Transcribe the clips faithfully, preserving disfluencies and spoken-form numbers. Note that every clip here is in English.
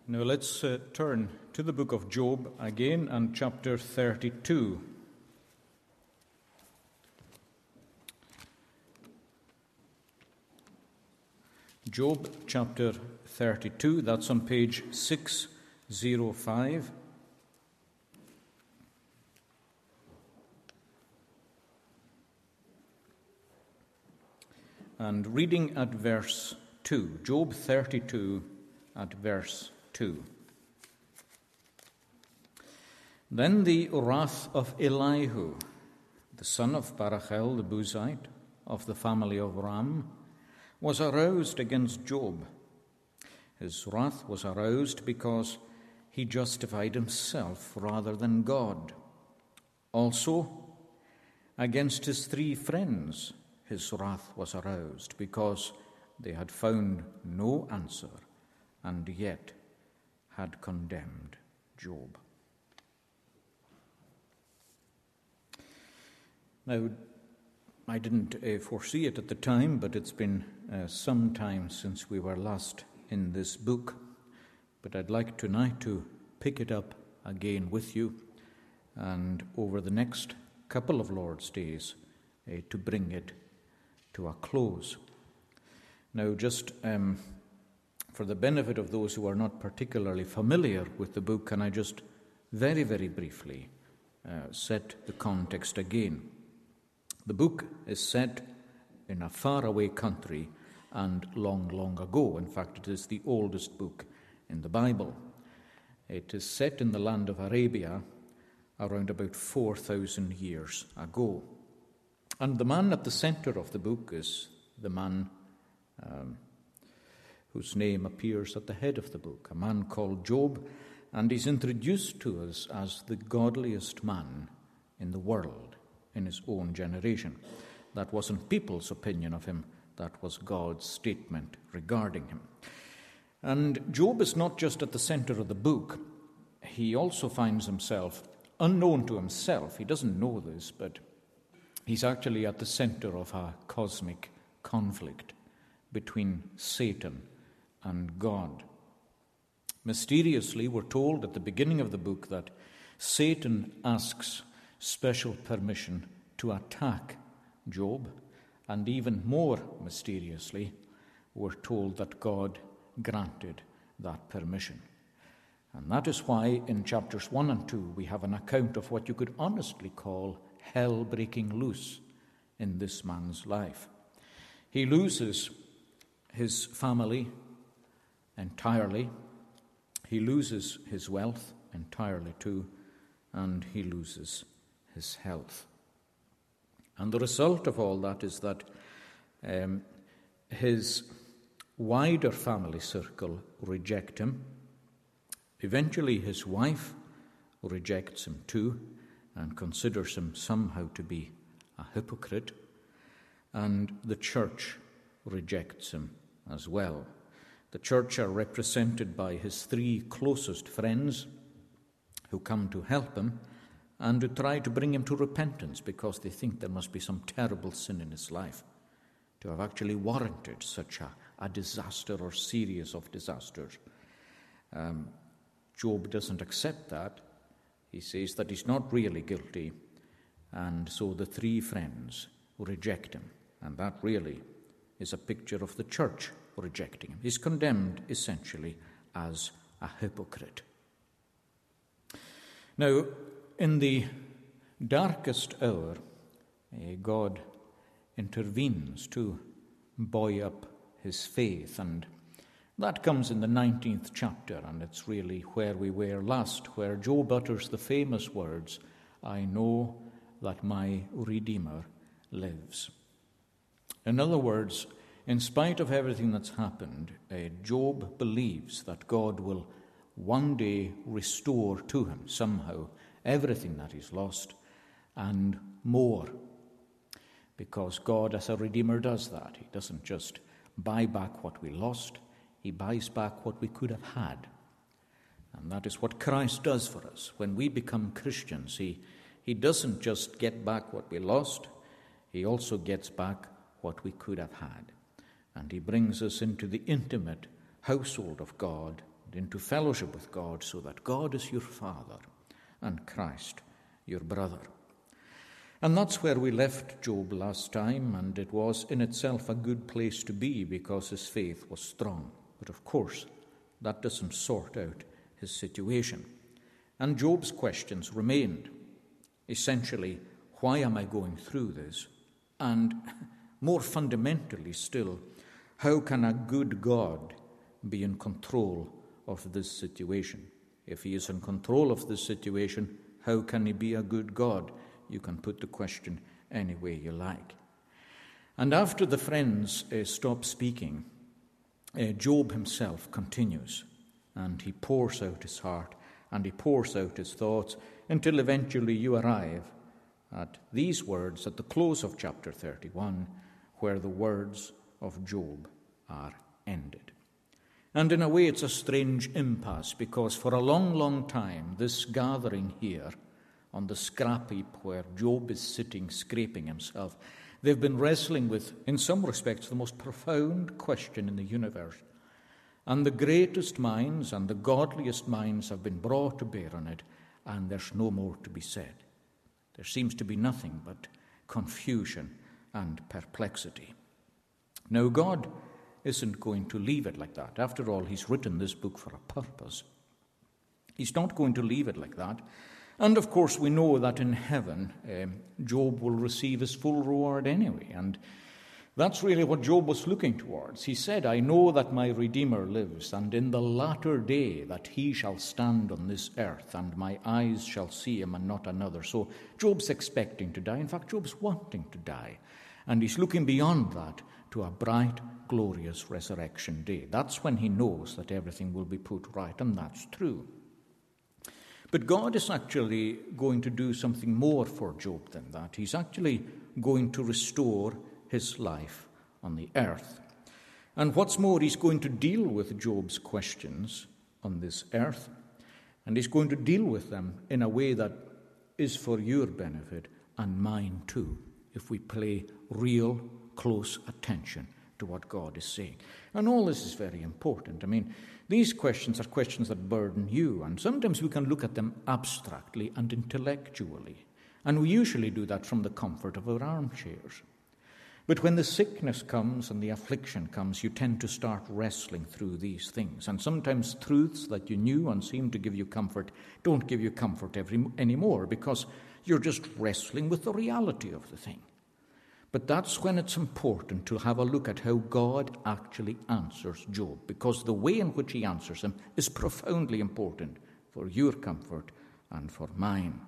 Now let's uh, turn to the book of Job again and chapter thirty-two. Job chapter thirty-two, that's on page six oh five. And reading at verse two, Job thirty-two at verse two. Then the wrath of Elihu, the son of Barachel the Buzite, of the family of Ram, was aroused against Job. His wrath was aroused because he justified himself rather than God. Also, against his three friends, his wrath was aroused because they had found no answer and yet had condemned Job. Now, I didn't uh, foresee it at the time, but it's been uh, some time since we were last in this book. But I'd like tonight to pick it up again with you, and over the next couple of Lord's days uh, to bring it to a close. Now, just um, for the benefit of those who are not particularly familiar with the book, can I just very, very briefly uh, set the context again? The book is set in a faraway country and long, long ago. In fact, it is the oldest book in the Bible. It is set in the land of Arabia around about four thousand years ago. And the man at the center of the book is the man um, whose name appears at the head of the book, a man called Job, and he's introduced to us as the godliest man in the world in his own generation. That wasn't people's opinion of him, that was God's statement regarding him. And Job is not just at the center of the book, he also finds himself, unknown to himself, he doesn't know this, but he's actually at the center of a cosmic conflict between Satan and God. Mysteriously, we're told at the beginning of the book that Satan asks special permission to attack Job, and even more mysteriously, we're told that God granted that permission. And that is why in chapters one and two we have an account of what you could honestly call hell breaking loose in this man's life. He loses his family entirely, he loses his wealth entirely too, and he loses his health. And the result of all that is that um, his wider family circle reject him. Eventually his wife rejects him too and considers him somehow to be a hypocrite. And the church rejects him as well. The church are represented by his three closest friends who come to help him and to try to bring him to repentance because they think there must be some terrible sin in his life to have actually warranted such a, a disaster or series of disasters. Um, Job doesn't accept that. He says that he's not really guilty, and so the three friends reject him, and that really is a picture of the church rejecting him. He's condemned essentially as a hypocrite. Now, in the darkest hour, God intervenes to buoy up his faith, and that comes in the nineteenth chapter, and it's really where we were last, where Job utters the famous words, "I know that my Redeemer lives." In other words, in spite of everything that's happened, uh, Job believes that God will one day restore to him somehow everything that he's lost and more. Because God as a Redeemer does that. He doesn't just buy back what we lost, he buys back what we could have had. And that is what Christ does for us. When we become Christians, he, he doesn't just get back what we lost, he also gets back what we could have had. And he brings us into the intimate household of God and into fellowship with God, so that God is your Father and Christ your brother. And that's where we left Job last time, and it was in itself a good place to be because his faith was strong. But of course, that doesn't sort out his situation. And Job's questions remained. Essentially, why am I going through this? And more fundamentally still, how can a good God be in control of this situation? If he is in control of this situation, how can he be a good God? You can put the question any way you like. And after the friends uh, stop speaking, uh, Job himself continues, and he pours out his heart, and he pours out his thoughts, until eventually you arrive at these words at the close of chapter thirty-one, where the words of Job are ended. And in a way it's a strange impasse, because for a long, long time this gathering here on the scrap heap where Job is sitting scraping himself, they've been wrestling with, in some respects, the most profound question in the universe. And the greatest minds and the godliest minds have been brought to bear on it, and there's no more to be said. There seems to be nothing but confusion and perplexity. Now, God isn't going to leave it like that. After all, he's written this book for a purpose. He's not going to leave it like that. And of course, we know that in heaven, um, Job will receive his full reward anyway. And that's really what Job was looking towards. He said, I know that my Redeemer lives, and in the latter day that he shall stand on this earth, and my eyes shall see him and not another. So Job's expecting to die. In fact, Job's wanting to die. And he's looking beyond that to a bright, glorious resurrection day. That's when he knows that everything will be put right, and that's true. But God is actually going to do something more for Job than that. He's actually going to restore his life on the earth. And what's more, he's going to deal with Job's questions on this earth, and he's going to deal with them in a way that is for your benefit and mine too, if we pay real close attention to what God is saying. And all this is very important. I mean, these questions are questions that burden you, and sometimes we can look at them abstractly and intellectually, and we usually do that from the comfort of our armchairs. But when the sickness comes and the affliction comes, you tend to start wrestling through these things, and sometimes truths that you knew and seemed to give you comfort don't give you comfort every, anymore, because you're just wrestling with the reality of the thing. But that's when it's important to have a look at how God actually answers Job, because the way in which he answers him is profoundly important for your comfort and for mine.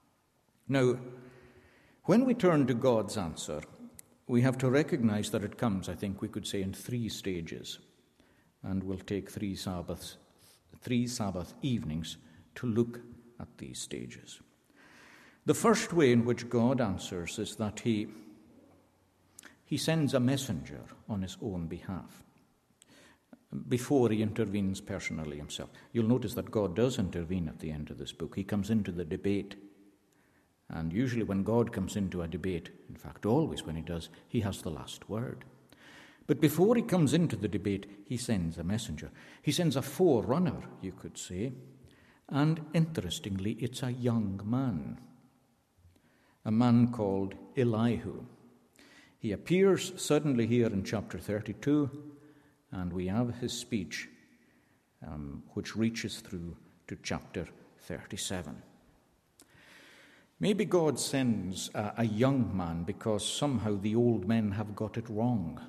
Now, when we turn to God's answer, we have to recognize that it comes, I think we could say, in three stages. And we'll take three Sabbaths, three Sabbath evenings to look at these stages. The first way in which God answers is that he He sends a messenger on his own behalf before he intervenes personally himself. You'll notice that God does intervene at the end of this book. He comes into the debate. And usually when God comes into a debate, in fact always when he does, he has the last word. But before he comes into the debate, he sends a messenger. He sends a forerunner, you could say. And interestingly, it's a young man. A man called Elihu. He appears suddenly here in chapter thirty-two, and we have his speech, um, which reaches through to chapter thirty-seven. Maybe God sends a, a young man because somehow the old men have got it wrong.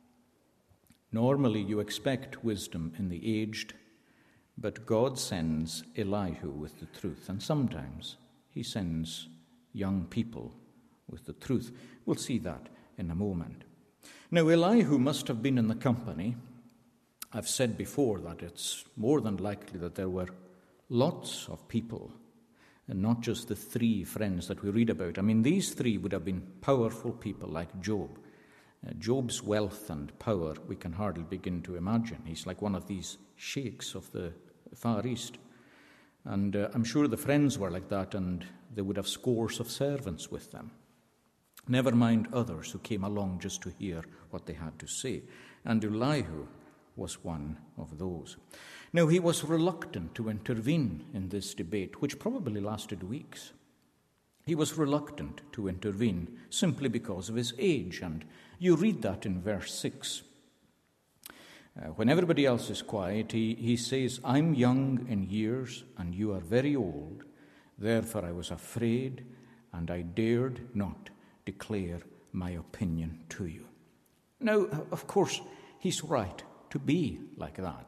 Normally you expect wisdom in the aged, but God sends Elihu with the truth, and sometimes he sends young people with the truth. We'll see that in a moment. Now, Elihu must have been in the company. I've said before that it's more than likely that there were lots of people, and not just the three friends that we read about. I mean, these three would have been powerful people like Job. Uh, Job's wealth and power we can hardly begin to imagine. He's like one of these sheikhs of the Far East. And uh, I'm sure the friends were like that, and they would have scores of servants with them. Never mind others who came along just to hear what they had to say. And Elihu was one of those. Now, he was reluctant to intervene in this debate, which probably lasted weeks. He was reluctant to intervene simply because of his age, and you read that in verse six. Uh, when everybody else is quiet, he, he says, "I'm young in years, and you are very old. Therefore I was afraid, and I dared not declare my opinion to you." Now, of course, he's right to be like that.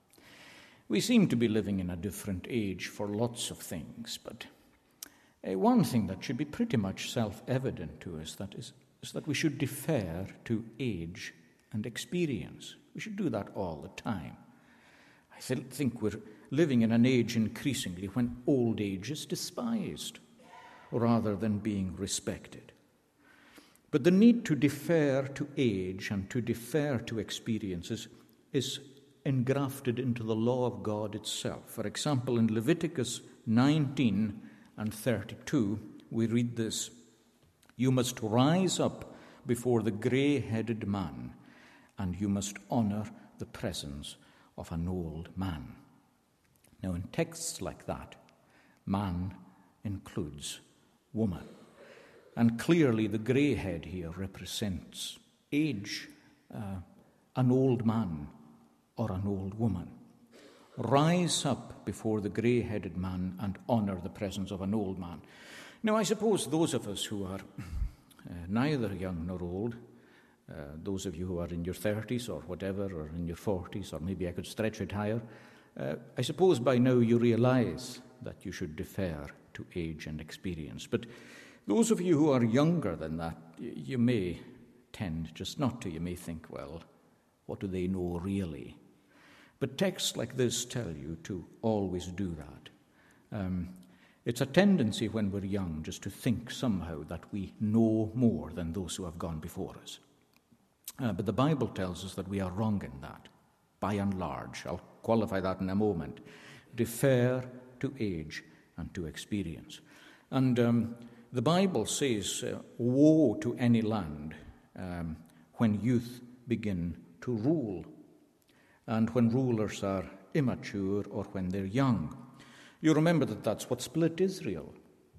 We seem to be living in a different age for lots of things, but uh, one thing that should be pretty much self-evident to us that is, is that we should defer to age and experience. We should do that all the time. I th- think we're living in an age increasingly when old age is despised rather than being respected. But the need to defer to age and to defer to experiences is engrafted into the law of God itself. For example, in Leviticus nineteen and thirty-two, we read this: "You must rise up before the grey-headed man, and you must honour the presence of an old man." Now, in texts like that, man includes woman. And clearly the grey head here represents age, uh, an old man or an old woman. Rise up before the grey-headed man and honour the presence of an old man. Now, I suppose those of us who are uh, neither young nor old, uh, those of you who are in your thirties or whatever, or in your forties, or maybe I could stretch it higher, uh, I suppose by now you realise that you should defer to age and experience. But those of you who are younger than that, you may tend just not to. You may think, well, what do they know really? But texts like this tell you to always do that. Um, it's a tendency when we're young just to think somehow that we know more than those who have gone before us. Uh, but the Bible tells us that we are wrong in that, by and large. I'll qualify that in a moment. Defer to age and to experience. And um, the Bible says, uh, woe to any land um, when youth begin to rule, and when rulers are immature or when they're young. You remember that that's what split Israel,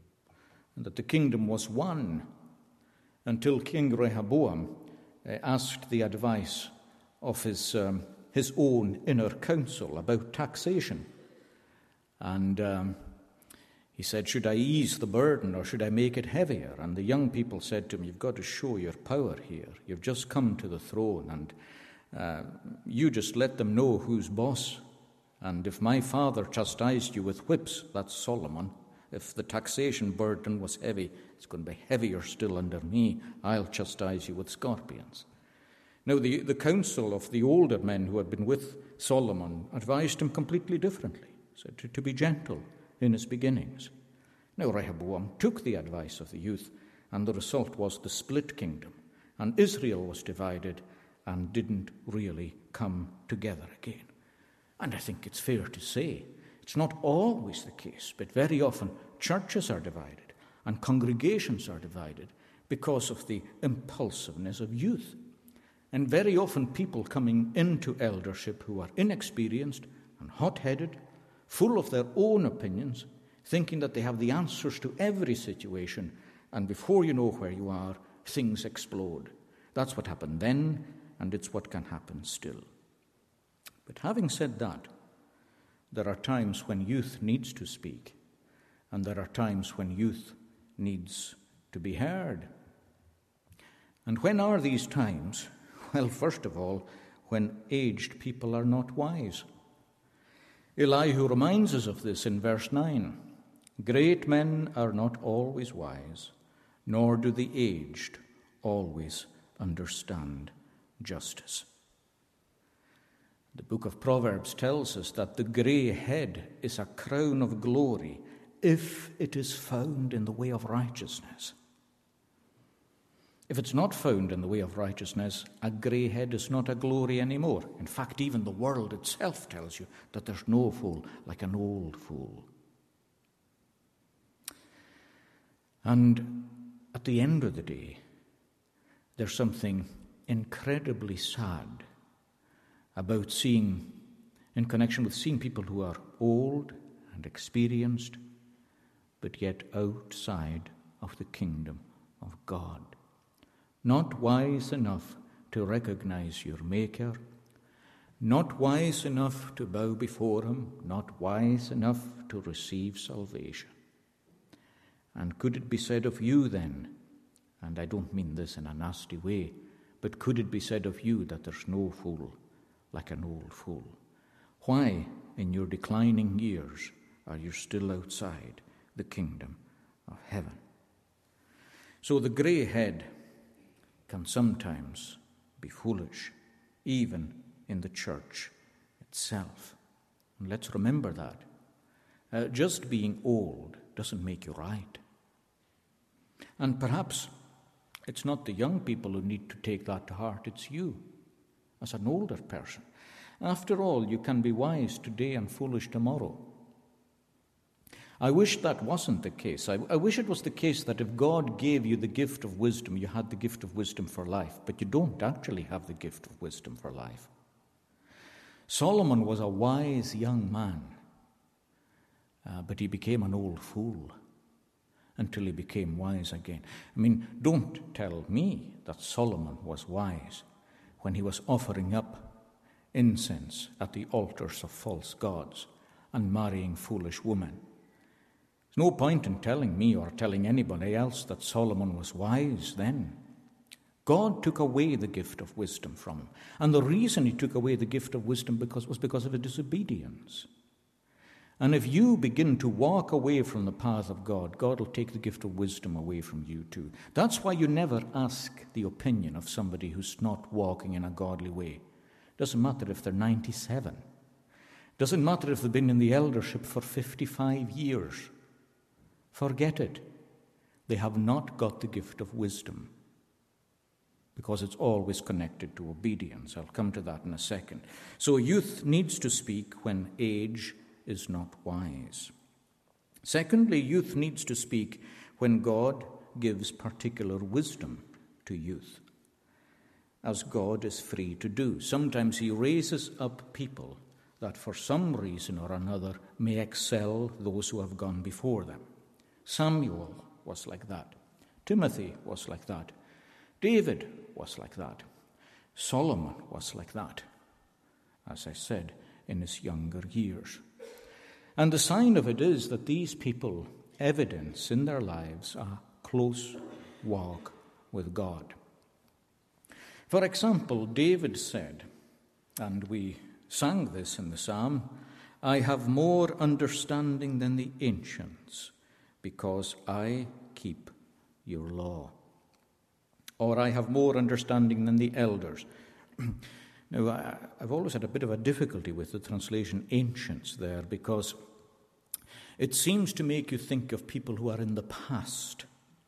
and that the kingdom was one until King Rehoboam uh, asked the advice of his, um, his own inner council about taxation. And um, he said, should I ease the burden or should I make it heavier? And the young people said to him, you've got to show your power here. You've just come to the throne, and Uh, you just let them know who's boss. And if my father chastised you with whips, that's Solomon. If the taxation burden was heavy, it's going to be heavier still under me. I'll chastise you with scorpions. Now, the, the council of the older men who had been with Solomon advised him completely differently, said to, to be gentle in his beginnings. Now, Rehoboam took the advice of the youth, and the result was the split kingdom. And Israel was divided and didn't really come together again. And I think it's fair to say, it's not always the case, but very often churches are divided and congregations are divided because of the impulsiveness of youth. And very often people coming into eldership who are inexperienced and hot-headed, full of their own opinions, thinking that they have the answers to every situation, and before you know where you are, things explode. That's what happened then, and it's what can happen still. But having said that, there are times when youth needs to speak, and there are times when youth needs to be heard. And when are these times? Well, first of all, when aged people are not wise. Elihu reminds us of this in verse nine. Great men are not always wise, nor do the aged always understand justice. The book of Proverbs tells us that the grey head is a crown of glory if it is found in the way of righteousness. If it's not found in the way of righteousness, a grey head is not a glory anymore. In fact, even the world itself tells you that there's no fool like an old fool. And at the end of the day, there's something incredibly sad about seeing, in connection with seeing people who are old and experienced, but yet outside of the kingdom of God. Not wise enough to recognize your Maker, not wise enough to bow before him, not wise enough to receive salvation. And could it be said of you then, and I don't mean this in a nasty way, but could it be said of you that there's no fool like an old fool? Why, in your declining years, are you still outside the kingdom of heaven? So the grey head can sometimes be foolish, even in the church itself. And let's remember that. Uh, just being old doesn't make you right. And perhaps it's not the young people who need to take that to heart, it's you, as an older person. After all, you can be wise today and foolish tomorrow. I wish that wasn't the case. I, I wish it was the case that if God gave you the gift of wisdom, you had the gift of wisdom for life, but you don't actually have the gift of wisdom for life. Solomon was a wise young man, uh, but he became an old fool until he became wise again. I mean, don't tell me that Solomon was wise when he was offering up incense at the altars of false gods and marrying foolish women. There's no point in telling me or telling anybody else that Solomon was wise then. God took away the gift of wisdom from him. And the reason he took away the gift of wisdom because, was because of his disobedience. And if you begin to walk away from the path of God, God will take the gift of wisdom away from you too. That's why you never ask the opinion of somebody who's not walking in a godly way. Doesn't matter if they're ninety-seven. Doesn't matter if they've been in the eldership for fifty-five years. Forget it. They have not got the gift of wisdom, because it's always connected to obedience. I'll come to that in a second. So youth needs to speak when age is not wise. Secondly, youth needs to speak when God gives particular wisdom to youth, as God is free to do. Sometimes he raises up people that for some reason or another may excel those who have gone before them. Samuel was like that. Timothy was like that. David was like that. Solomon was like that, as I said, in his younger years. And the sign of it is that these people evidence in their lives a close walk with God. For example, David said, and we sang this in the psalm, "I have more understanding than the ancients, because I keep your law." Or, "I have more understanding than the elders." Now, I, I've always had a bit of a difficulty with the translation ancients there, because it seems to make you think of people who are in the past.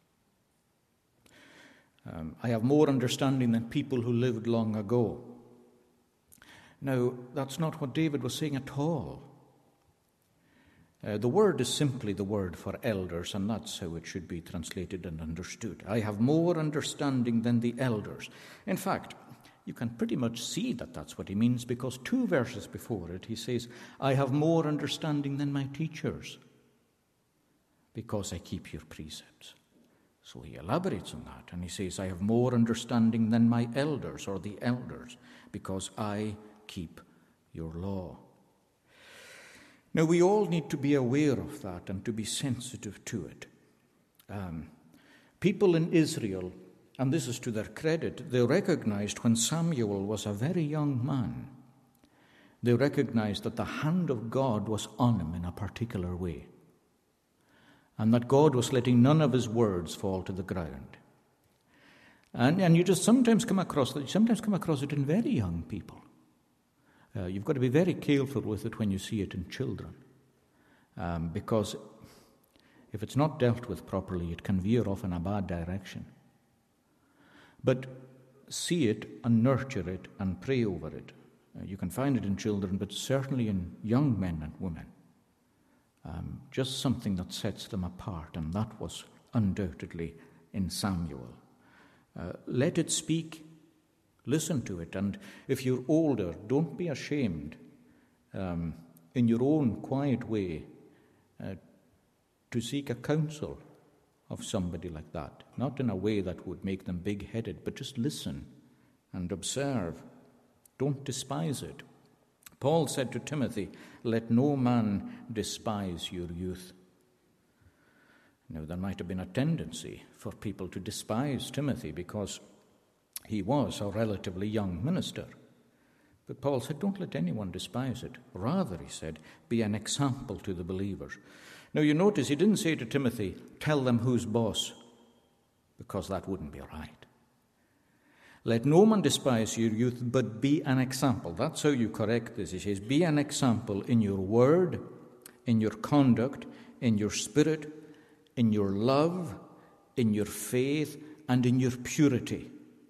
Um, I have more understanding than people who lived long ago. Now, that's not what David was saying at all. Uh, the word is simply the word for elders, and that's how it should be translated and understood. I have more understanding than the elders. In fact, you can pretty much see that that's what he means, because two verses before it he says, I have more understanding than my teachers, because I keep your precepts. So he elaborates on that, and he says, I have more understanding than my elders, or the elders, because I keep your law. Now, we all need to be aware of that and to be sensitive to it. Um, people in Israel, and this is to their credit, they recognized when Samuel was a very young man, they recognized that the hand of God was on him in a particular way, and that God was letting none of his words fall to the ground. And, and you just sometimes come across that, you sometimes come across it in very young people. Uh, you've got to be very careful with it when you see it in children, um, because if it's not dealt with properly, it can veer off in a bad direction. But see it and nurture it and pray over it. Uh, you can find it in children, but certainly in young men and women. Um, just something that sets them apart, and that was undoubtedly in Samuel. Uh, let it speak Listen to it, and if you're older, don't be ashamed um, in your own quiet way uh, to seek a counsel of somebody like that. Not in a way that would make them big-headed, but just listen and observe. Don't despise it. Paul said to Timothy, "Let no man despise your youth." Now, there might have been a tendency for people to despise Timothy because he was a relatively young minister. But Paul said, don't let anyone despise it. Rather, he said, be an example to the believers. Now, you notice he didn't say to Timothy, tell them who's boss, because that wouldn't be right. Let no man despise your youth, but be an example. That's how you correct this. He says, be an example in your word, in your conduct, in your spirit, in your love, in your faith, and in your purity.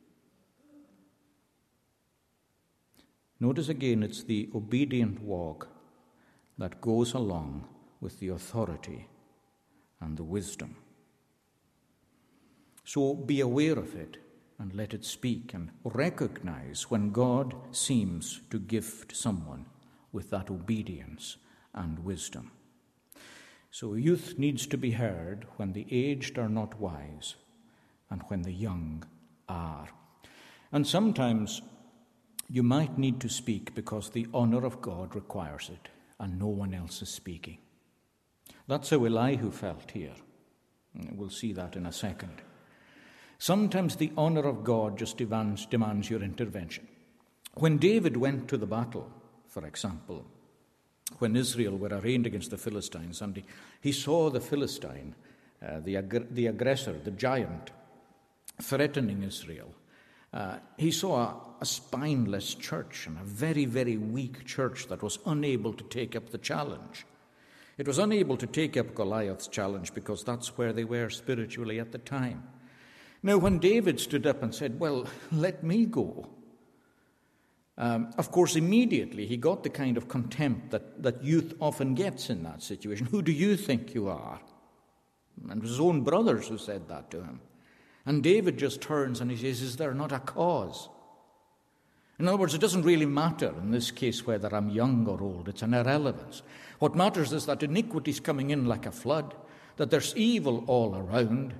Notice again, it's the obedient walk that goes along with the authority and the wisdom. So be aware of it and let it speak, and recognize when God seems to gift someone with that obedience and wisdom. So youth needs to be heard when the aged are not wise and when the young are. And sometimes you might need to speak because the honor of God requires it and no one else is speaking. That's how Elihu felt here. We'll see that in a second. Sometimes the honor of God just demands, demands your intervention. When David went to the battle, for example, when Israel were arraigned against the Philistines, and he, he saw the Philistine, uh, the, ag- the aggressor, the giant, threatening Israel, uh, he saw a, a spineless church and a very, very weak church that was unable to take up the challenge. It was unable to take up Goliath's challenge because that's where they were spiritually at the time. Now, when David stood up and said, well, let me go, Um, of course, immediately he got the kind of contempt that, that youth often gets in that situation. Who do you think you are? And it was his own brothers who said that to him. And David just turns and he says, is there not a cause? In other words, it doesn't really matter in this case whether I'm young or old. It's an irrelevance. What matters is that iniquity is coming in like a flood, that there's evil all around.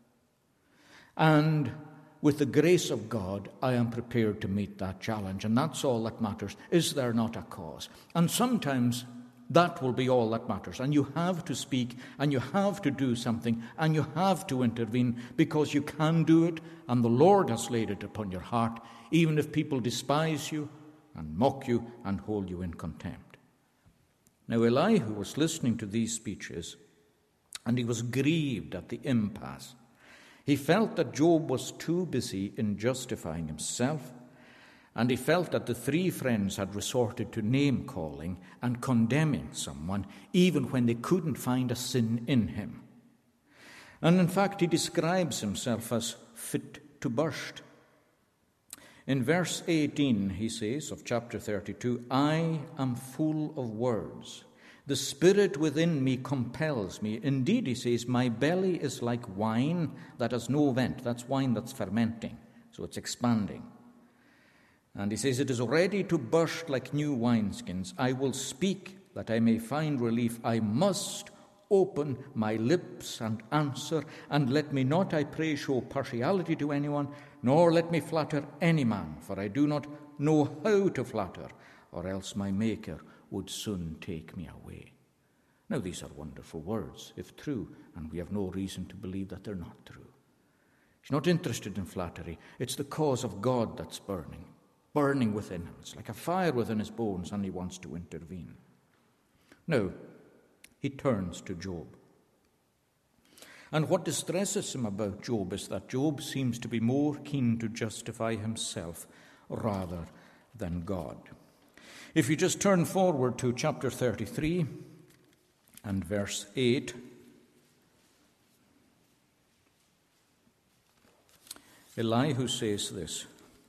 And with the grace of God, I am prepared to meet that challenge. And that's all that matters. Is there not a cause? And sometimes that will be all that matters. And you have to speak, and you have to do something, and you have to intervene, because you can do it, and the Lord has laid it upon your heart, even if people despise you and mock you and hold you in contempt. Now Elihu was listening to these speeches, and he was grieved at the impasse. He felt that Job was too busy in justifying himself, and he felt that the three friends had resorted to name-calling and condemning someone, even when they couldn't find a sin in him. And in fact, he describes himself as fit to burst. In verse eighteen, he says, of chapter thirty-two, I am full of words. The spirit within me compels me. Indeed, he says, my belly is like wine that has no vent. That's wine that's fermenting, so it's expanding. And he says, it is ready to burst like new wineskins. I will speak that I may find relief. I must open my lips and answer, and let me not, I pray, show partiality to anyone, nor let me flatter any man, for I do not know how to flatter, or else my Maker would soon take me away. Now, these are wonderful words, if true, and we have no reason to believe that they're not true. He's not interested in flattery. It's the cause of God that's burning, burning within him. It's like a fire within his bones, and he wants to intervene. Now, he turns to Job. And what distresses him about Job is that Job seems to be more keen to justify himself rather than God. If you just turn forward to chapter thirty-three and verse eight, Elihu says this,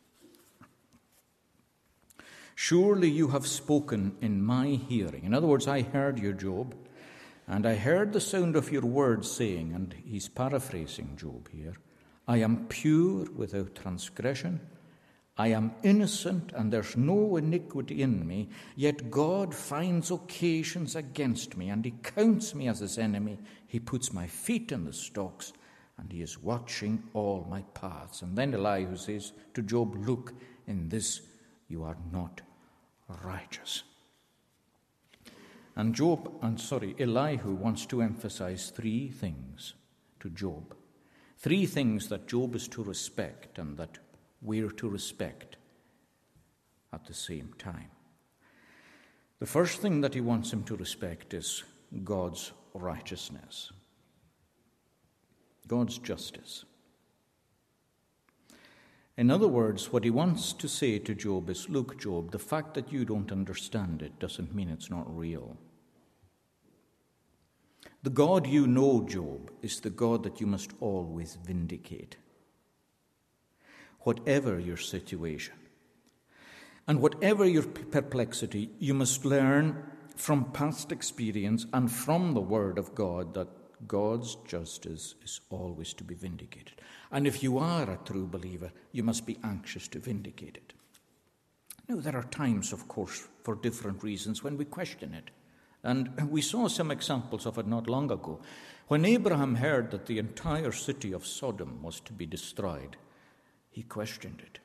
surely you have spoken in my hearing. In other words, I heard you, Job, and I heard the sound of your words saying, and he's paraphrasing Job here, I am pure without transgression, I am innocent and there's no iniquity in me, yet God finds occasions against me, and he counts me as his enemy. He puts my feet in the stocks, and he is watching all my paths. And then Elihu says to Job, look, in this you are not righteous. And Job, and sorry, Elihu wants to emphasize three things to Job. Three things that Job is to respect and that we're to respect at the same time. The first thing that he wants him to respect is God's righteousness, God's justice. In other words, what he wants to say to Job is, look, Job, the fact that you don't understand it doesn't mean it's not real. The God you know, Job, is the God that you must always vindicate, whatever your situation. And whatever your perplexity, you must learn from past experience and from the Word of God that God's justice is always to be vindicated. And if you are a true believer, you must be anxious to vindicate it. Now, there are times, of course, for different reasons when we question it. And we saw some examples of it not long ago. When Abraham heard that the entire city of Sodom was to be destroyed, he questioned it.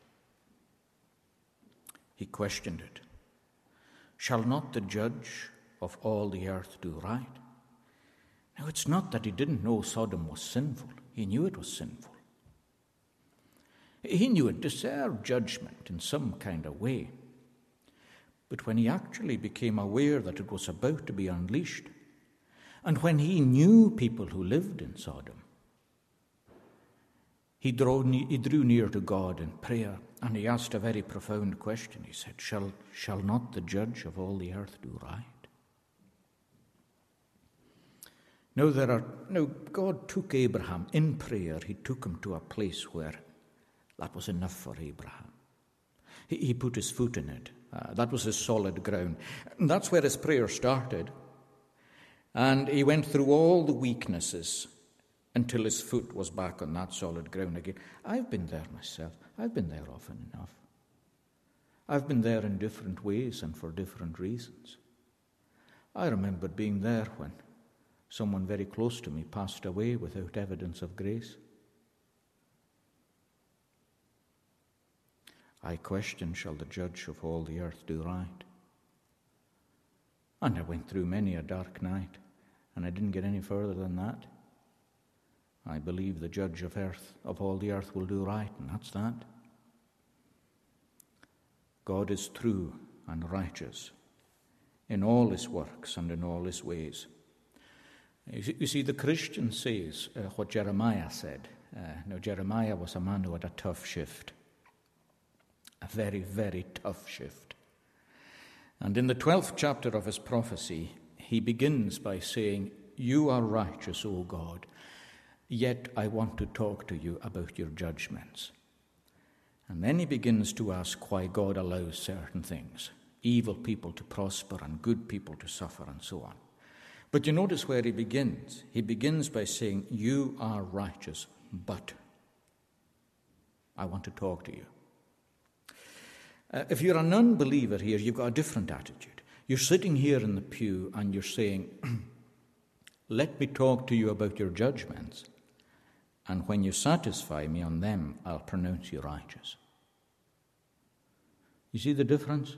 He questioned it. Shall not the judge of all the earth do right? Now, it's not that he didn't know Sodom was sinful. He knew it was sinful. He knew it deserved judgment in some kind of way. But when he actually became aware that it was about to be unleashed, and when he knew people who lived in Sodom, he drew, he drew near to God in prayer, and he asked a very profound question. He said, Shall, shall not the judge of all the earth do right? Now, there are, now, God took Abraham in prayer. He took him to a place where that was enough for Abraham. He, he put his foot in it. Uh, that was his solid ground. And that's where his prayer started. And he went through all the weaknesses until his foot was back on that solid ground again. I've been there myself. I've been there often enough. I've been there in different ways and for different reasons. I remember being there when someone very close to me passed away without evidence of grace. I question, shall the judge of all the earth do right? And I went through many a dark night, and I didn't get any further than that. I believe the judge of earth, of all the earth will do right, and that's that. God is true and righteous in all his works and in all his ways. You see, the Christian says uh, what Jeremiah said. Uh, now, Jeremiah was a man who had a tough shift. A very, very tough shift. And in the twelfth chapter of his prophecy, he begins by saying, You are righteous, O God, yet I want to talk to you about your judgments. And then he begins to ask why God allows certain things, evil people to prosper and good people to suffer and so on. But you notice where he begins. He begins by saying, You are righteous, but I want to talk to you. Uh, if you're a non-believer here, you've got a different attitude. You're sitting here in the pew and you're saying, let me talk to you about your judgments, and when you satisfy me on them, I'll pronounce you righteous. You see the difference?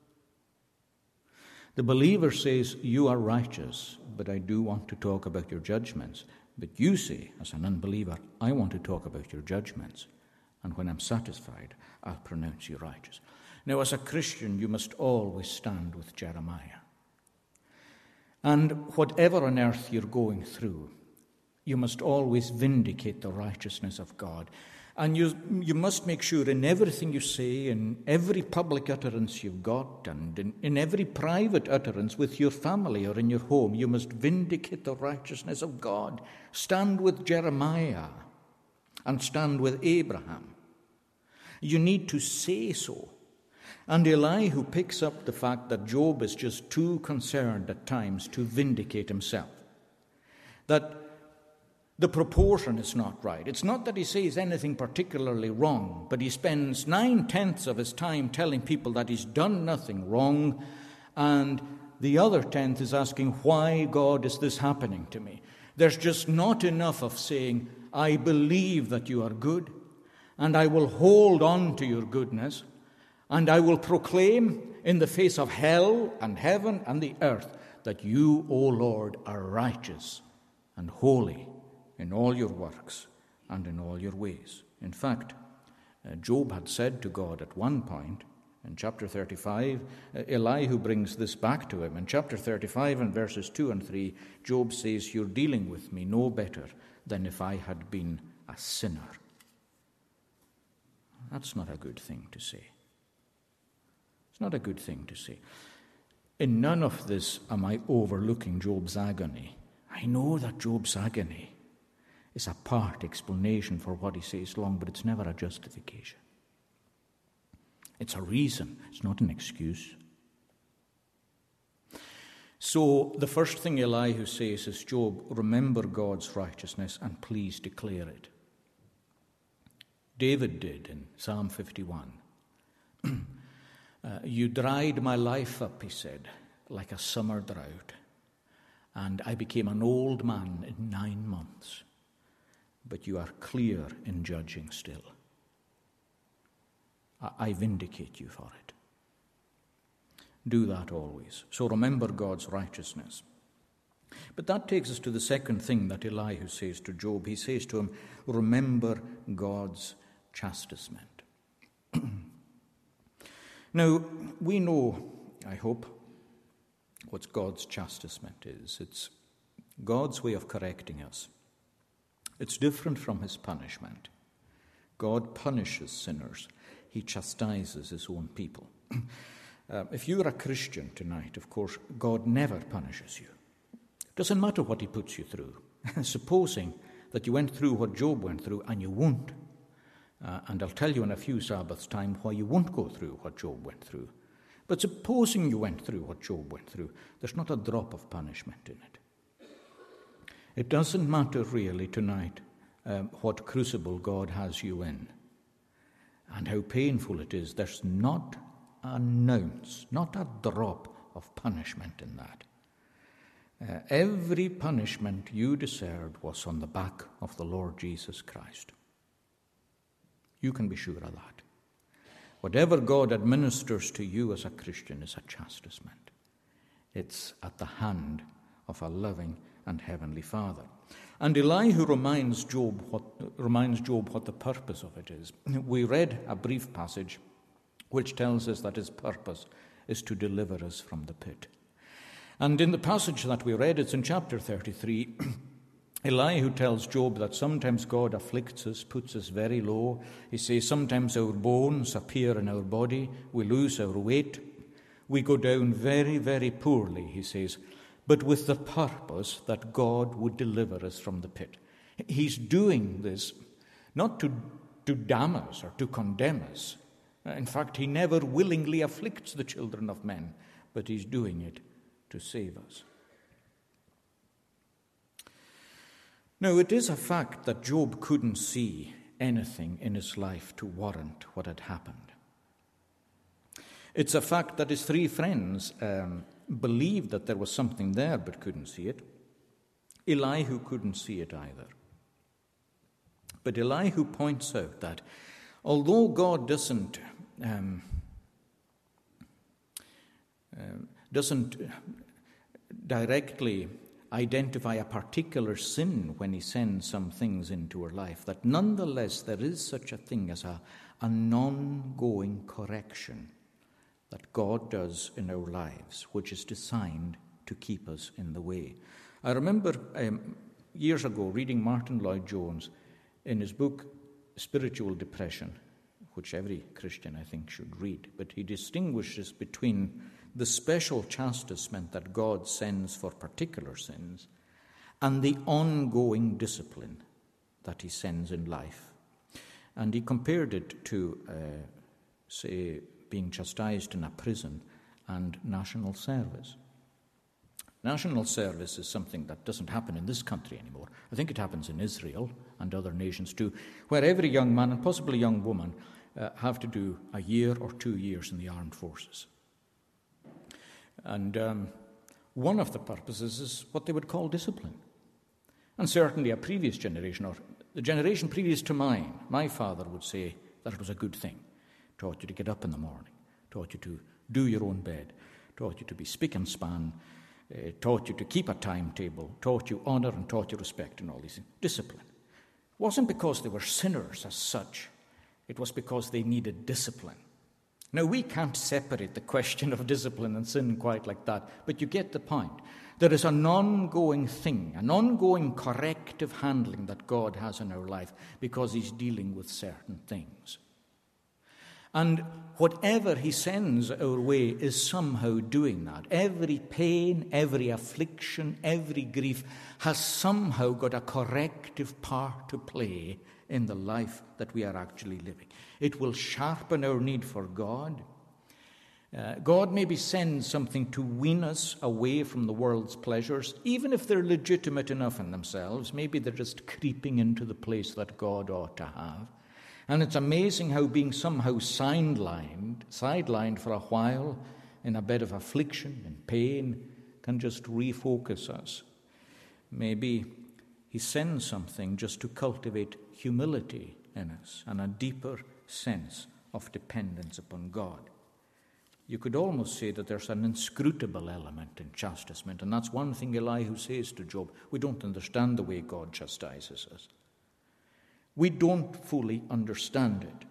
The believer says, you are righteous, but I do want to talk about your judgments. But you say, as an unbeliever, I want to talk about your judgments, and when I'm satisfied, I'll pronounce you righteous. Now, as a Christian, you must always stand with Jeremiah. And whatever on earth you're going through, you must always vindicate the righteousness of God. And you, you must make sure in everything you say, in every public utterance you've got, and in, in every private utterance with your family or in your home, you must vindicate the righteousness of God. Stand with Jeremiah and stand with Abraham. You need to say so. And Elihu picks up the fact that Job is just too concerned at times to vindicate himself. That The proportion is not right. It's not that he says anything particularly wrong, but he spends nine-tenths of his time telling people that he's done nothing wrong, and the other tenth is asking, why, God, is this happening to me? There's just not enough of saying, I believe that you are good, and I will hold on to your goodness, and I will proclaim in the face of hell and heaven and the earth that you, O Lord, are righteous and holy in all your works and in all your ways. In fact, uh, Job had said to God at one point, in chapter thirty-five, uh, Elihu brings this back to him. In chapter thirty-five and verses two and three, Job says, you're dealing with me no better than if I had been a sinner. That's not a good thing to say. It's not a good thing to say. In none of this am I overlooking Job's agony. I know that Job's agony is a part explanation for what he says long, but it's never a justification. It's a reason. It's not an excuse. So the first thing Elihu says is, Job, remember God's righteousness and please declare it. David did in Psalm fifty-one. uh, you dried my life up, he said, like a summer drought, and I became an old man in nine months. But you are clear in judging still. I vindicate you for it. Do that always. So remember God's righteousness. But that takes us to the second thing that Elihu says to Job. He says to him, remember God's chastisement. Now, we know, I hope, what God's chastisement is. It's God's way of correcting us. It's different from his punishment. God punishes sinners. He chastises his own people. uh, if you're a Christian tonight, of course, God never punishes you. It doesn't matter what he puts you through. Supposing that you went through what Job went through, and you won't. Uh, and I'll tell you in a few Sabbaths' time why you won't go through what Job went through. But supposing you went through what Job went through, there's not a drop of punishment in it. It doesn't matter really tonight um, what crucible God has you in and how painful it is. There's not an ounce, not a drop of punishment in that. Uh, every punishment you deserved was on the back of the Lord Jesus Christ. You can be sure of that. Whatever God administers to you as a Christian is a chastisement. It's at the hand of a loving and heavenly Father. And Elihu reminds Job what reminds Job what the purpose of it is. We read a brief passage which tells us that his purpose is to deliver us from the pit. And in the passage that we read, it's in chapter thirty-three, Elihu tells Job that sometimes God afflicts us, puts us very low. He says sometimes our bones appear in our body, we lose our weight, we go down very, very poorly, he says, but with the purpose that God would deliver us from the pit. He's doing this not to, to damn us or to condemn us. In fact, he never willingly afflicts the children of men, but he's doing it to save us. Now, it is a fact that Job couldn't see anything in his life to warrant what had happened. It's a fact that his three friends um, believed that there was something there but couldn't see it. Elihu couldn't see it either. But Elihu points out that although God doesn't um, uh, doesn't directly identify a particular sin when he sends some things into our life, that nonetheless there is such a thing as a, an ongoing correction that God does in our lives, which is designed to keep us in the way. I remember um, years ago reading Martin Lloyd-Jones in his book Spiritual Depression, which every Christian, I think, should read, but he distinguishes between the special chastisement that God sends for particular sins and the ongoing discipline that he sends in life. And he compared it to, uh, say, being chastised in a prison and national service. National service is something that doesn't happen in this country anymore. I think it happens in Israel and other nations too, where every young man and possibly young woman uh, have to do a year or two years in the armed forces. And um, one of the purposes is what they would call discipline. And certainly a previous generation, or the generation previous to mine, my father would say that it was a good thing. Taught you to get up in the morning, taught you to do your own bed, taught you to be spick and span, uh, taught you to keep a timetable, taught you honour and taught you respect and all these things. Discipline. It wasn't because they were sinners as such. It was because they needed discipline. Now, we can't separate the question of discipline and sin quite like that, but you get the point. There is an ongoing thing, an ongoing corrective handling that God has in our life because he's dealing with certain things. And whatever he sends our way is somehow doing that. Every pain, every affliction, every grief has somehow got a corrective part to play in the life that we are actually living. It will sharpen our need for God. Uh, God maybe sends something to wean us away from the world's pleasures, even if they're legitimate enough in themselves. Maybe they're just creeping into the place that God ought to have. And it's amazing how being somehow sidelined, sidelined for a while in a bed of affliction and pain can just refocus us. Maybe he sends something just to cultivate humility in us and a deeper sense of dependence upon God. You could almost say that there's an inscrutable element in chastisement, and that's one thing Elihu says to Job. We don't understand the way God chastises us. We don't fully understand it.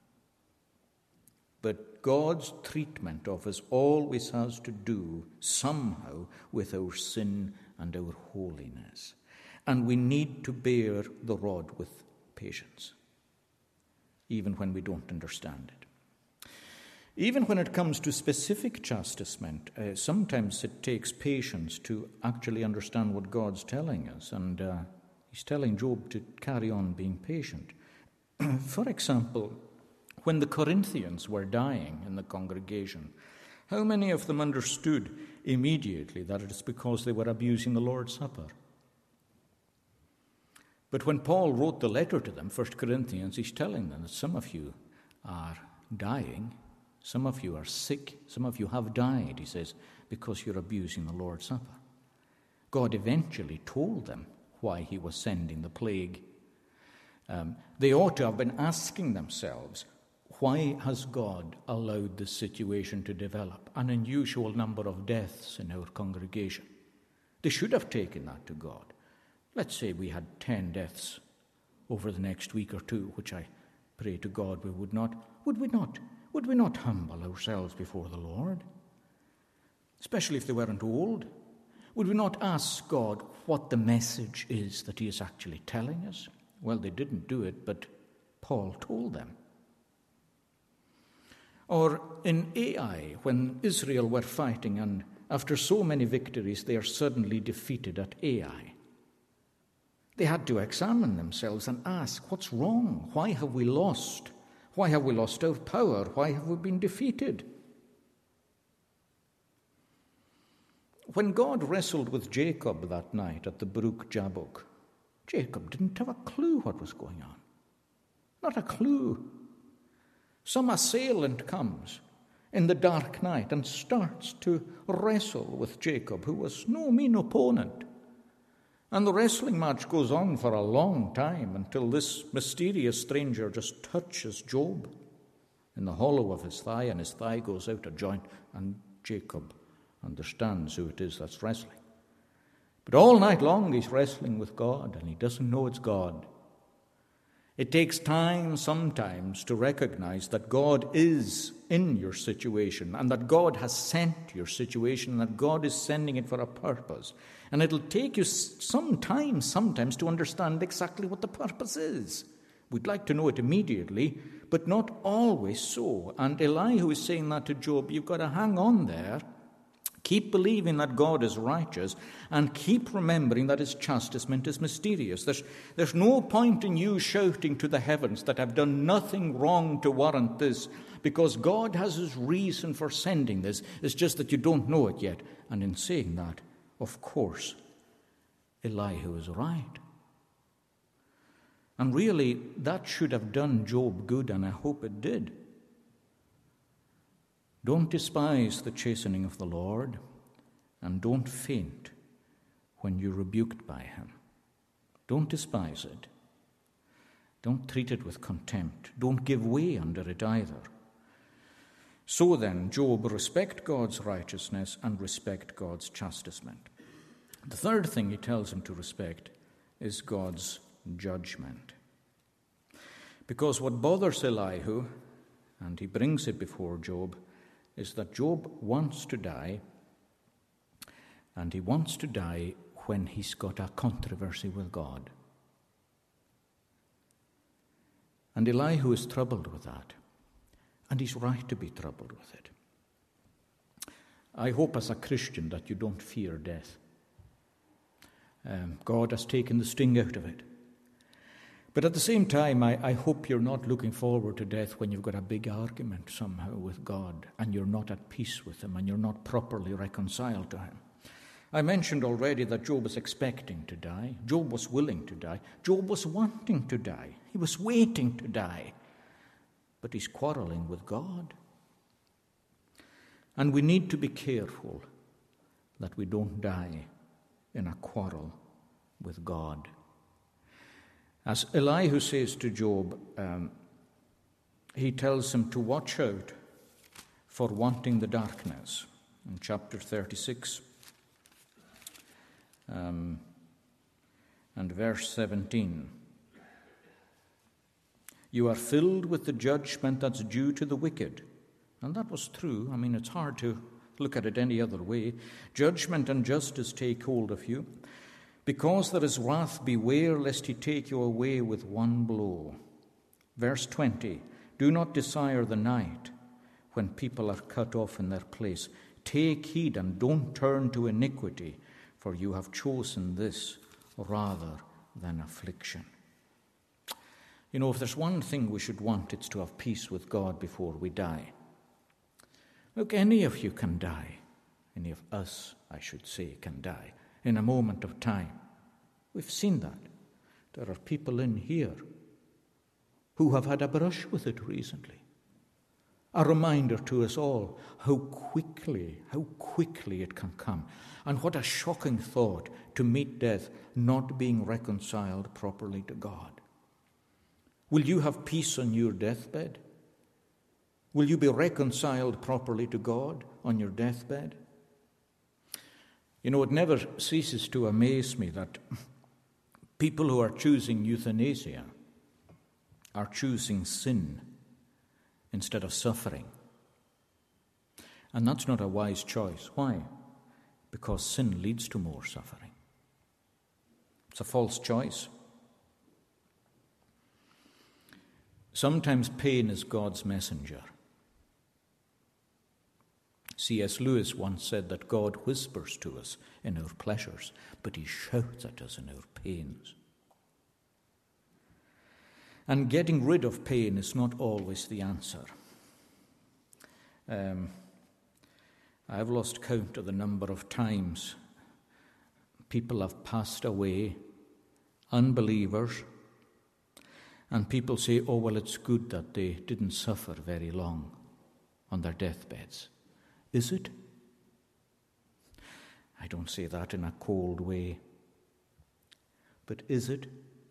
But God's treatment of us always has to do somehow with our sin and our holiness. And we need to bear the rod with patience, even when we don't understand it. Even when it comes to specific chastisement, uh, sometimes it takes patience to actually understand what God's telling us. And uh, he's telling Job to carry on being patient. For example, when the Corinthians were dying in the congregation, how many of them understood immediately that it's because they were abusing the Lord's Supper? But when Paul wrote the letter to them, First Corinthians, he's telling them that some of you are dying, some of you are sick, some of you have died, he says, because you're abusing the Lord's Supper. God eventually told them why he was sending the plague. Um, they ought to have been asking themselves, why has God allowed this situation to develop? An unusual number of deaths in our congregation. They should have taken that to God. Let's say we had ten deaths over the next week or two, which I pray to God we would not. Would we not? Would we not humble ourselves before the Lord? Especially if they weren't old. Would we not ask God what the message is that he is actually telling us? Well, they didn't do it, but Paul told them. Or in Ai, when Israel were fighting, and after so many victories, they are suddenly defeated at Ai. They had to examine themselves and ask, what's wrong? Why have we lost? Why have we lost our power? Why have we been defeated? When God wrestled with Jacob that night at the brook Jabbok, Jacob didn't have a clue what was going on. Not a clue. Some assailant comes in the dark night and starts to wrestle with Jacob, who was no mean opponent. And the wrestling match goes on for a long time until this mysterious stranger just touches Job in the hollow of his thigh, and his thigh goes out of joint, and Jacob understands who it is that's wrestling. But all night long he's wrestling with God, and he doesn't know it's God. It takes time sometimes to recognize that God is in your situation, and that God has sent your situation, and that God is sending it for a purpose. And it'll take you some time sometimes to understand exactly what the purpose is. We'd like to know it immediately, but not always so. And Elihu is saying that to Job. You've got to hang on there. Keep believing that God is righteous, and keep remembering that his chastisement is mysterious. There's, there's no point in you shouting to the heavens that I've done nothing wrong to warrant this, because God has his reason for sending this. It's just that you don't know it yet. And in saying that, of course, Elihu is right. And really, that should have done Job good, and I hope it did. Don't despise the chastening of the Lord, and don't faint when you're rebuked by him. Don't despise it. Don't treat it with contempt. Don't give way under it either. So then, Job, respect God's righteousness and respect God's chastisement. The third thing he tells him to respect is God's judgment. Because what bothers Elihu, and he brings it before Job, is that Job wants to die, and he wants to die when he's got a controversy with God. And Elihu is troubled with that, and he's right to be troubled with it. I hope as a Christian that you don't fear death. Um, God has taken the sting out of it. But at the same time, I, I hope you're not looking forward to death when you've got a big argument somehow with God, and you're not at peace with him, and you're not properly reconciled to him. I mentioned already that Job was expecting to die. Job was willing to die. Job was wanting to die. He was waiting to die. But he's quarreling with God. And we need to be careful that we don't die in a quarrel with God. As Elihu says to Job, um, he tells him to watch out for wanting the darkness. In chapter thirty-six um, and verse seventeen. You are filled with the judgment that's due to the wicked. And that was true. I mean, it's hard to look at it any other way. Judgment and justice take hold of you. Because there is wrath, beware lest he take you away with one blow. Verse twenty, do not desire the night when people are cut off in their place. Take heed and don't turn to iniquity, for you have chosen this rather than affliction. You know, if there's one thing we should want, it's to have peace with God before we die. Look, any of you can die. Any of us, I should say, can die in a moment of time. We've seen that. There are people in here who have had a brush with it recently. A reminder to us all how quickly, how quickly it can come. And what a shocking thought to meet death not being reconciled properly to God. Will you have peace on your deathbed? Will you be reconciled properly to God on your deathbed? You know, it never ceases to amaze me that people who are choosing euthanasia are choosing sin instead of suffering. And that's not a wise choice. Why? Because sin leads to more suffering. It's a false choice. Sometimes pain is God's messenger. C S Lewis once said that God whispers to us in our pleasures, but he shouts at us in our pains. And getting rid of pain is not always the answer. Um, I've lost count of the number of times people have passed away, unbelievers, and people say, oh, well, it's good that they didn't suffer very long on their deathbeds. Is it? I don't say that in a cold way. But is it?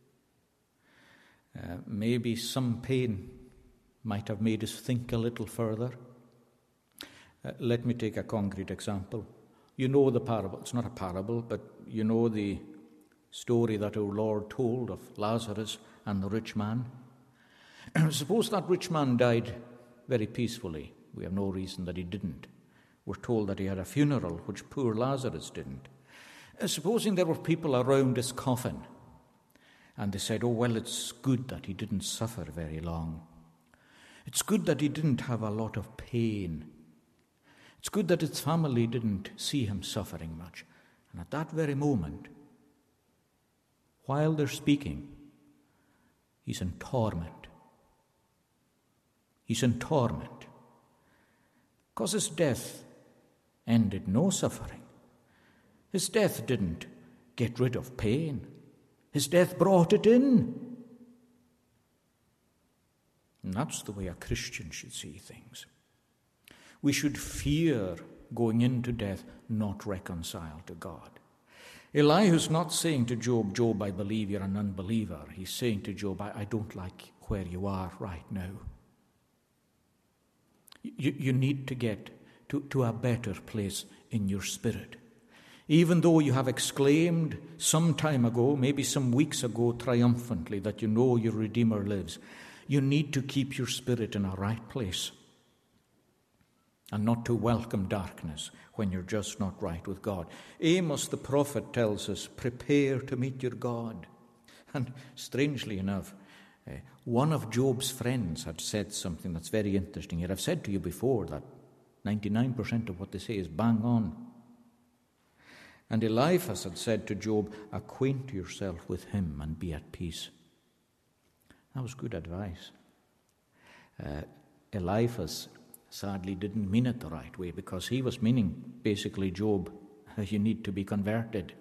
Uh, maybe some pain might have made us think a little further. Uh, let me take a concrete example. You know the parable. It's not a parable, but you know the story that our Lord told of Lazarus and the rich man. Suppose that rich man died very peacefully. We have no reason that he didn't. We're told that he had a funeral, which poor Lazarus didn't. Uh, supposing there were people around his coffin, and they said, oh, well, it's good that he didn't suffer very long. It's good that he didn't have a lot of pain. It's good that his family didn't see him suffering much. And at that very moment, while they're speaking, he's in torment. He's in torment. Because his death ended no suffering. His death didn't get rid of pain. His death brought it in. And that's the way a Christian should see things. We should fear going into death not reconciled to God. Elihu's not saying to Job, Job, I believe you're an unbeliever. He's saying to Job, I, I don't like where you are right now. You, you need to get to, to a better place in your spirit. Even though you have exclaimed some time ago, maybe some weeks ago, triumphantly, that you know your Redeemer lives, you need to keep your spirit in a right place and not to welcome darkness when you're just not right with God. Amos the prophet tells us, prepare to meet your God. And strangely enough, uh, one of Job's friends had said something that's very interesting here. I've said to you before that ninety-nine percent of what they say is bang on. And Eliphaz had said to Job, acquaint yourself with him and be at peace. That was good advice. Uh, Eliphaz sadly didn't mean it the right way, because he was meaning, basically, Job, you need to be converted.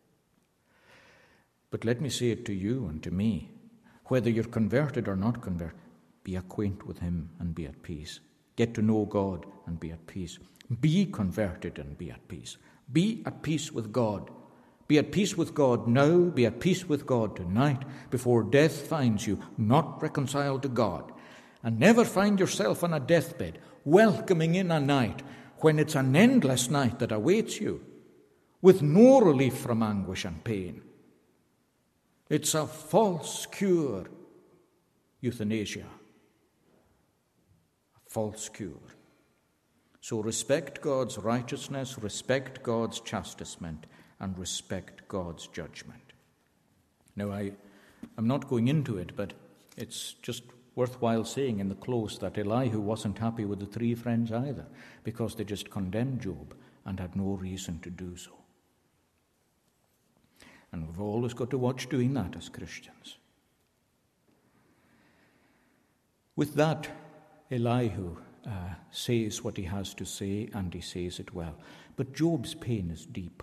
But let me say it to you and to me, whether you're converted or not converted, be acquainted with him and be at peace. Get to know God and be at peace. Be converted and be at peace. Be at peace with God. Be at peace with God now. Be at peace with God tonight before death finds you not reconciled to God. And never find yourself on a deathbed welcoming in a night when it's an endless night that awaits you with no relief from anguish and pain. It's a false cure, euthanasia. A false cure. So respect God's righteousness, respect God's chastisement, and respect God's judgment. Now, I, I'm not going into it, but it's just worthwhile saying in the close that Elihu wasn't happy with the three friends either, because they just condemned Job and had no reason to do so. And we've always got to watch doing that as Christians. With that, Elihu uh, says what he has to say, and he says it well. But Job's pain is deep.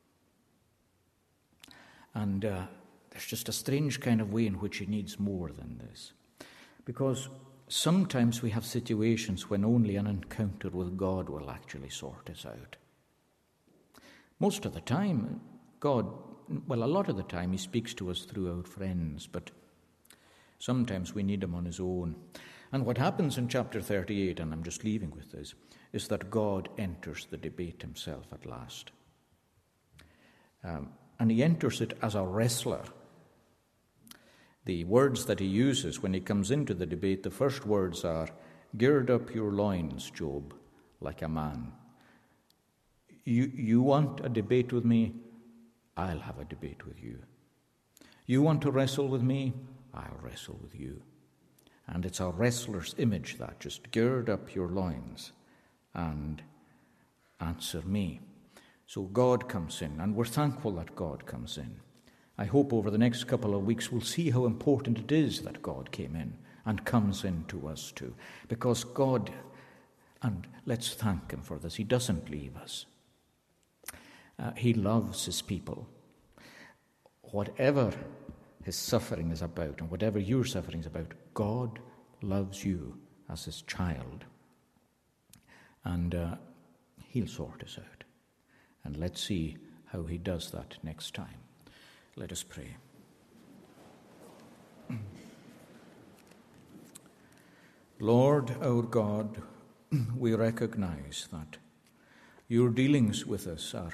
And uh, there's just a strange kind of way in which he needs more than this. Because sometimes we have situations when only an encounter with God will actually sort us out. Most of the time, God, well, a lot of the time, he speaks to us through our friends, but sometimes we need him on his own. And what happens in chapter thirty-eight, and I'm just leaving with this, is that God enters the debate himself at last. Um, and he enters it as a wrestler. The words that he uses when he comes into the debate, the first words are, gird up your loins, Job, like a man. You, you want a debate with me? I'll have a debate with you. You want to wrestle with me? I'll wrestle with you. And it's a wrestler's image, that, just gird up your loins and answer me. So God comes in, and we're thankful that God comes in. I hope over the next couple of weeks we'll see how important it is that God came in and comes in to us too. Because God, and let's thank him for this, he doesn't leave us. Uh, he loves his people. Whatever his suffering is about and whatever your suffering is about, God loves you as his child. And uh, he'll sort us out. And let's see how he does that next time. Let us pray. Lord, our God, we recognize that your dealings with us are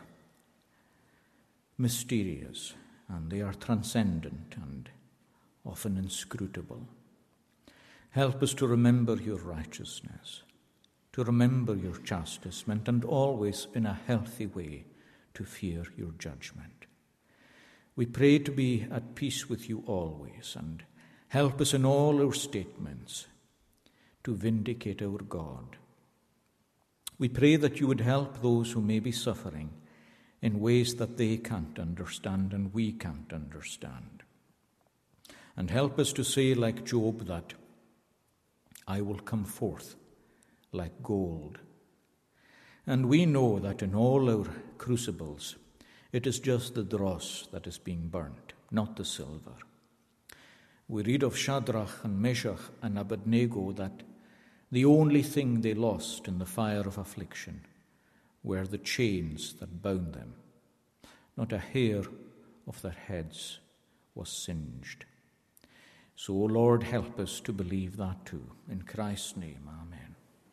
mysterious, and they are transcendent and often inscrutable. Help us to remember your righteousness, to remember your chastisement, and always in a healthy way to fear your judgment. We pray to be at peace with you always, and help us in all our statements to vindicate our God. We pray that you would help those who may be suffering in ways that they can't understand and we can't understand. And help us to say, like Job, that I will come forth like gold. And we know that in all our crucibles, It is just the dross that is being burnt, not the silver. We read of Shadrach and Meshach and Abednego that the only thing they lost in the fire of affliction were the chains that bound them. Not a hair of their heads was singed. So, O Lord, help us to believe that too. In Christ's name, amen.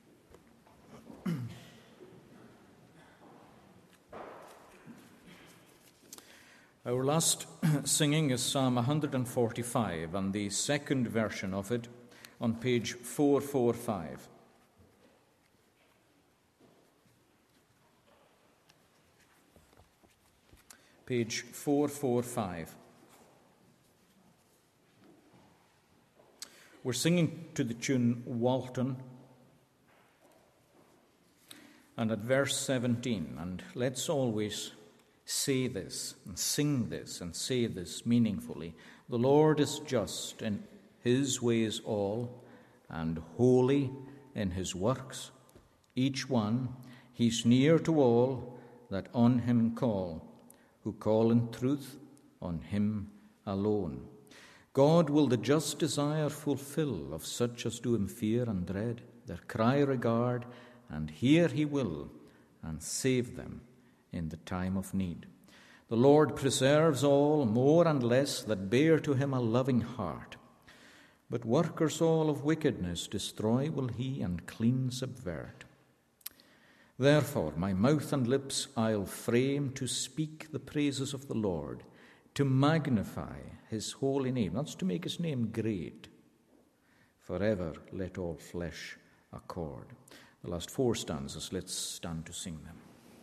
Our last singing is Psalm one forty-five, and the second version of it on page four forty-five. Page four forty-five. We're singing to the tune Walton, and at verse seventeen, and let's always say this and sing this and say this meaningfully. The Lord is just in his ways all, and holy in his works. Each one, he's near to all that on him call, who call in truth on him alone. God will the just desire fulfill of such as do him fear and dread, their cry regard, and hear he will, and save them in the time of need. The Lord preserves all, more and less, that bear to him a loving heart. But workers all of wickedness destroy will he, and clean subvert. Therefore my mouth and lips I'll frame to speak the praises of the Lord, to magnify his holy name. That's to make his name great. Forever let all flesh accord. The last four stanzas, let's stand to sing them.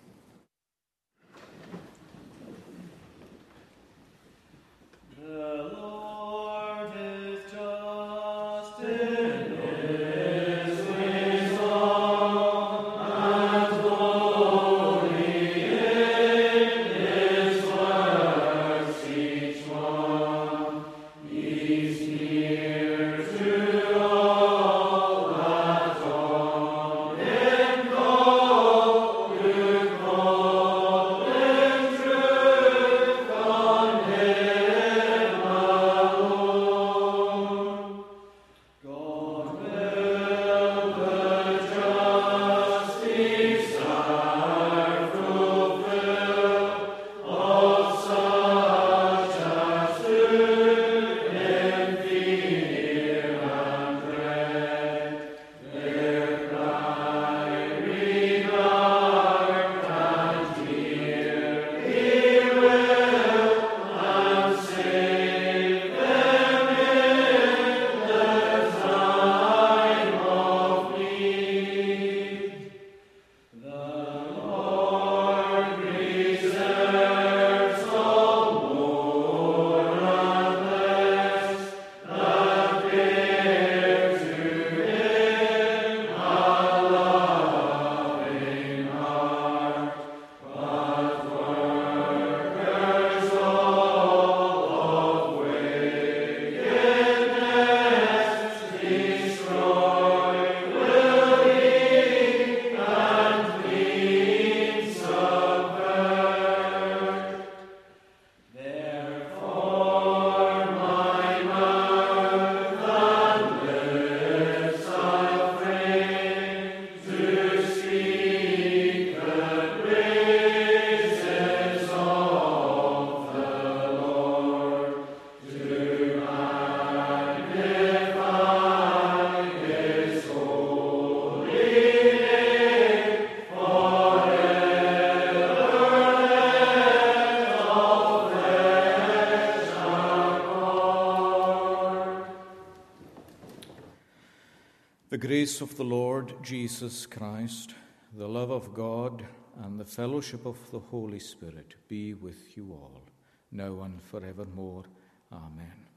The Lord is just in his ways all, and holy in his works each one. He's near to all that on him call, who call in truth on him. The grace of the Lord Jesus Christ, the love of God, and the fellowship of the Holy Spirit be with you all, now and forevermore. Amen.